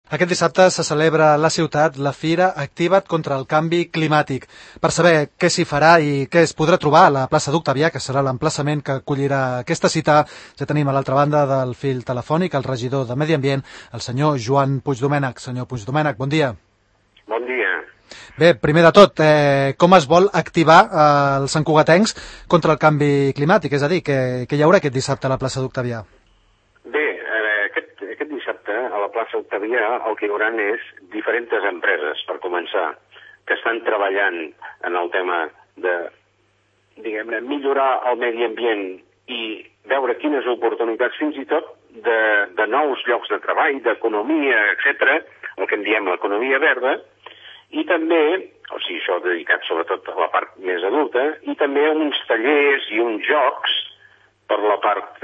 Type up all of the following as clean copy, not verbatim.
Aquest dissabte se celebra a la ciutat la Fira Activa't contra el canvi climàtic. Per saber què s'hi farà i què es podrà trobar a la plaça d'Octavià, que serà l'emplaçament que acollirà aquesta cita, ja tenim a l'altra banda del fil telefònic el regidor de Medi Ambient, el senyor Joan Puigdomènech. Senyor Puigdomènech, bon dia. Bon dia. Bé, primer de tot, com es vol activar els santcugatencs contra el canvi climàtic? És a dir, què hi haurà aquest dissabte a la plaça d'Octavià? Bé, aquest dissabte a la plaça Octavià el que hi haurà és diferents empreses, per començar, que estan treballant en el tema de, diguem-ne, millorar el medi ambient i veure quines oportunitats, fins i tot, de nous llocs de treball, d'economia, etc., el que en diem l'economia verda, i també, o sigui, això dedicat sobretot a la part més adulta, i també uns tallers i uns jocs per la part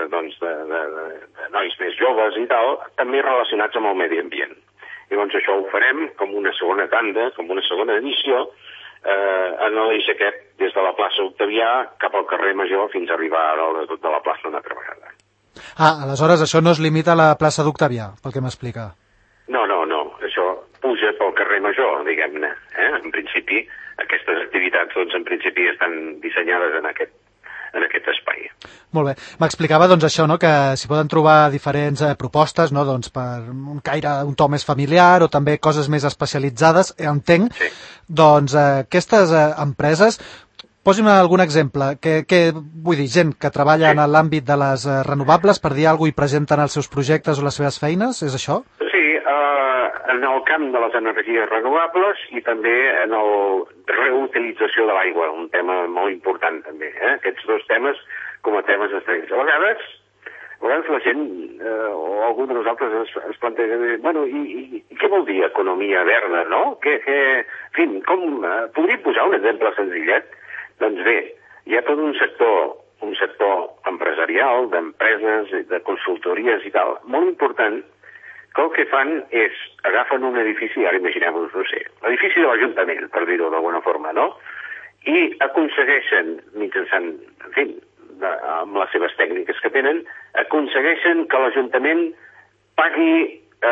de nois més joves i tal, també relacionats amb el medi ambient. Llavors això ho farem com una segona tanda, com una segona edició, en l'eix aquest, des de la plaça Octavià cap al carrer Major fins a arribar a dalt de tot de la plaça una altra vegada. Aleshores això no es limita a la plaça d'Octavià, pel que m'explica. No, això puja pel carrer Major, diguem-ne. En principi, aquestes activitats, doncs, en principi estan dissenyades en aquest espai. Molt bé. M'explicava, doncs, això, no?, que s'hi poden trobar diferents propostes, no?, doncs, per un caire, un to més familiar o també coses més especialitzades, entenc. Sí. Doncs aquestes empreses, posi'm algun exemple, vull dir, gent que treballa en l'àmbit de les renovables, per dir alguna cosa, i presenten els seus projectes o les seves feines, és això? Sí, en el camp de les energies renovables i també en la reutilització de l'aigua, un tema molt important també. Aquests dos temes com a temes estrells. A vegades la gent, o algú de nosaltres es planteja, bueno, i què vol dir economia verda, no? En fi, podria posar un exemple senzillet? Doncs bé, hi ha tot un sector empresarial, d'empreses, de consultories i tal, molt important, que el que fan és, agafen un edifici, ara imaginem-nos, no sé, l'edifici de l'Ajuntament, per dir-ho d'alguna forma, no? I aconsegueixen, mitjançant, en fi, amb les seves tècniques que tenen, aconsegueixen que l'Ajuntament pagui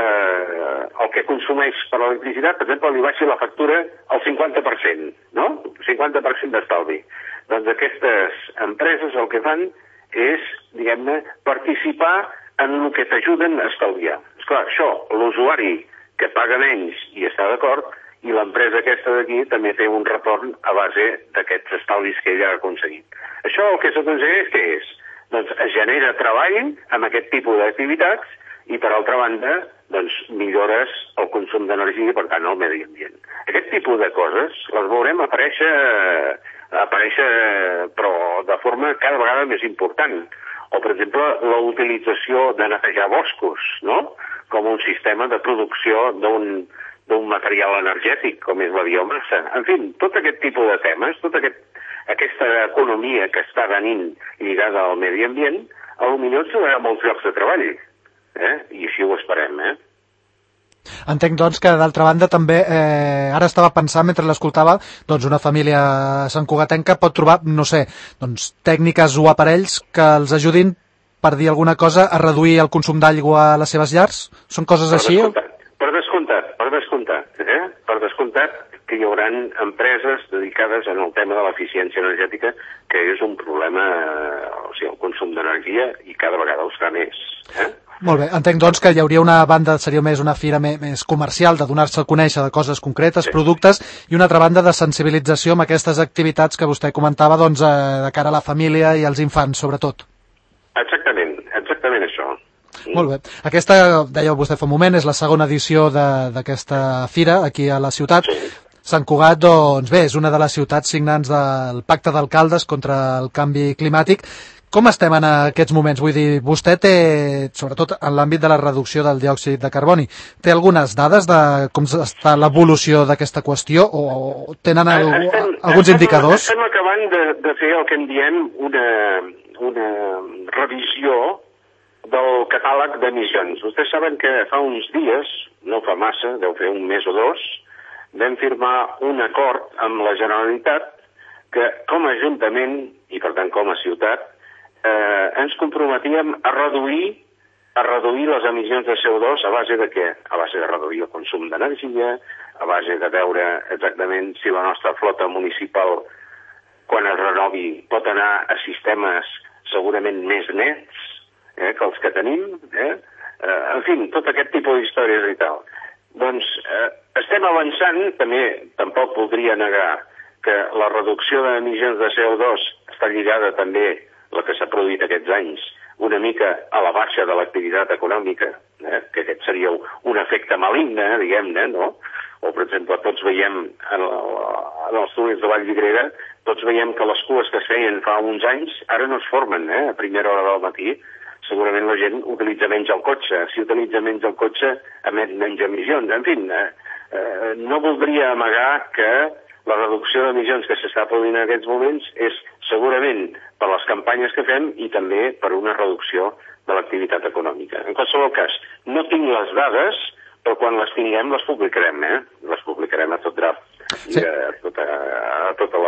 el que consumeix per l'electricitat, per exemple, li baixi la factura al 50%, no? 50% d'estalvi. Doncs aquestes empreses el que fan és, diguem-ne, participar en el que t'ajuden a estalviar. Esclar, això, l'usuari que paga menys i està d'acord, i l'empresa aquesta d'aquí també té un retorn a base d'aquests estalvis que ella ha aconseguit. Això el que s'aconsegueix què és? Doncs es genera treball amb aquest tipus d'activitats i, per altra banda, doncs millores el consum d'energia i, per tant, el medi ambient. Aquest tipus de coses les veurem aparèixer però de forma cada vegada més important. O, per exemple, la utilització de netejar boscos, no?, com un sistema de producció d'un material energètic, com és la biomassa. En fi, tot aquest tipus de temes, tota aquesta economia que està venint lligada al medi ambient, potser ens donarà molts llocs de treball. I així ho esperem, Entenc, doncs, que d'altra banda també, ara estava pensant mentre l'escoltava, doncs una família santcugatenca pot trobar, no sé, doncs tècniques o aparells que els ajudin, per dir alguna cosa, a reduir el consum d'aigua a les seves llars? Són coses així? Per descomptat que hi haurà empreses dedicades en el tema de l'eficiència energètica, que és un problema, o sigui, el consum d'energia, i cada vegada ho serà més. Molt bé, entenc doncs que hi hauria una banda, seria més una fira més comercial, de donar-se a conèixer de coses concretes, sí, productes, i una altra banda de sensibilització amb aquestes activitats que vostè comentava, doncs, de cara a la família i als infants, sobretot. Exactament això. Molt bé. Aquesta, deia vostè fa un moment, és la segona edició d'aquesta fira aquí a la ciutat. Sí. Sant Cugat, doncs bé, és una de les ciutats signants del Pacte d'Alcaldes contra el canvi climàtic. Com estem en aquests moments? Vull dir, vostè té, sobretot en l'àmbit de la reducció del diòxid de carboni, té algunes dades de com està l'evolució d'aquesta qüestió o tenen alguns indicadors? Estem acabant de fer el que en diem una revisió del catàleg d'emissions. Vostès saben que fa uns dies, no fa massa, deu fer un mes o dos, vam firmar un acord amb la Generalitat que com a Ajuntament i per tant com a ciutat ens comprometíem a reduir a reduir les emissions de CO2 a base de què? A base de reduir el consum d'energia, a base de veure exactament si la nostra flota municipal, quan es renovi, pot anar a sistemes segurament més nets que els que tenim. En fi, tot aquest tipus d'històries i tal. Doncs estem avançant, també tampoc voldria negar que la reducció d'emissions de CO2 està lligada també, la que s'ha produït aquests anys, una mica a la baixa de l'activitat econòmica, que aquest seria un efecte maligne, diguem-ne, no? O, per exemple, tots veiem en els túnels de Vallvidrera, tots veiem que les cues que es feien fa uns anys ara no es formen, a primera hora del matí. Segurament la gent utilitza menys el cotxe. Si utilitza menys el cotxe, emet menys emissions. En fi, no voldria amagar que la reducció d'emissions que s'està produint en aquests moments és segurament per les campanyes que fem i també per una reducció de l'activitat econòmica. En qualsevol cas, no tinc les dades, però quan les tinguem les publicarem, Les publicarem a tot drap i a tota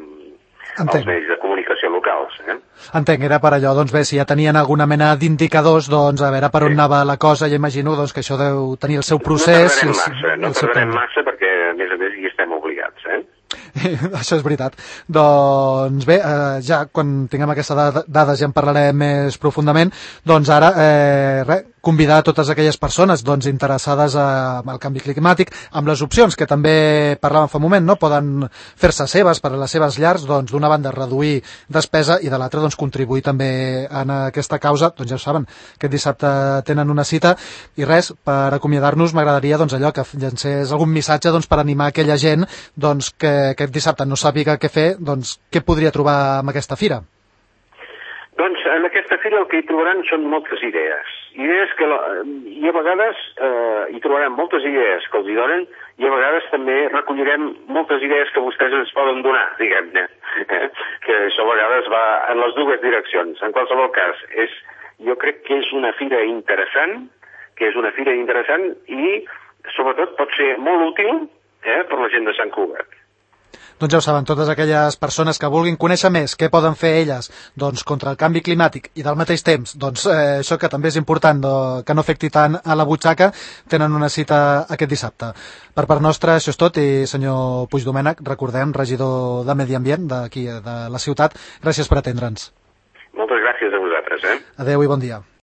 els medis de comunicació locals. Entenc, era per allò, doncs bé, si ja tenien alguna mena d'indicadors, doncs a veure per on anava la cosa, ja imagino doncs, que això deu tenir el seu procés. No tardarem massa perquè, a més, hi estem obligats, Això és veritat. Doncs bé, ja quan tinguem aquestes dades ja en parlarem més profundament. Doncs ara, convidar a totes aquelles persones interessades en el canvi climàtic, amb les opcions que també parlàvem fa un moment, no? Poden fer-se seves per a les seves llars, doncs d'una banda reduir despesa i de l'altra doncs contribuir també en aquesta causa. Doncs ja ho saben, aquest dissabte tenen una cita i res, per acomiadar-nos m'agradaria doncs allò que llancés algun missatge doncs per animar aquella gent doncs que aquest dissabte no sàpiga què fer, doncs què podria trobar en aquesta fira? Doncs en aquesta fira el que hi trobaran són moltes idees. Idees que i a vegades hi trobaran moltes idees que els hi donen i a vegades també recollirem moltes idees que vostès ens poden donar, diguem-ne. Que això a vegades va en les dues direccions. En qualsevol cas, jo crec que és una fira interessant, i sobretot pot ser molt útil per la gent de Sant Cugat. Doncs ja ho saben, totes aquelles persones que vulguin conèixer més què poden fer elles doncs, contra el canvi climàtic i del mateix temps, doncs això que també és important que no afecti tant a la butxaca, tenen una cita aquest dissabte. Per part nostra, això és tot i senyor Puigdomènech, recordem, regidor de Medi Ambient d'aquí, de la ciutat, gràcies per atendre'ns. Moltes gràcies a vosaltres. Adéu i bon dia.